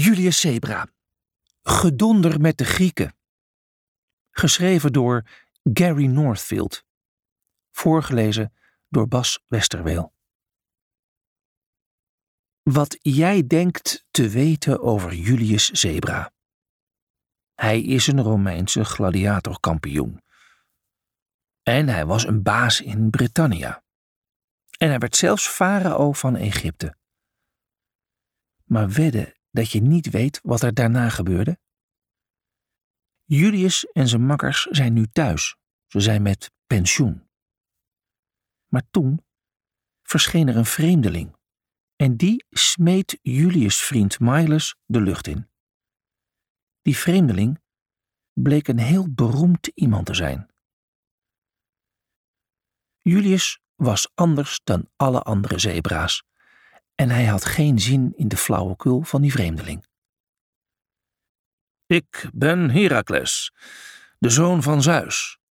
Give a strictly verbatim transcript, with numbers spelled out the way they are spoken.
Julius Zebra. Gedonder met de Grieken. Geschreven door Gary Northfield. Voorgelezen door Bas Westerweel. Wat jij denkt te weten over Julius Zebra. Hij is een Romeinse gladiatorkampioen. En hij was een baas in Britannia. En hij werd zelfs farao van Egypte. Maar wedden dat je niet weet wat er daarna gebeurde? Julius en zijn makkers zijn nu thuis. Ze zijn met pensioen. Maar toen verscheen er een vreemdeling. En die smeet Julius' vriend Miles de lucht in. Die vreemdeling bleek een heel beroemd iemand te zijn. Julius was anders dan alle andere zebra's en hij had geen zin in de flauwekul van die vreemdeling. Ik ben Herakles, de zoon van Zeus.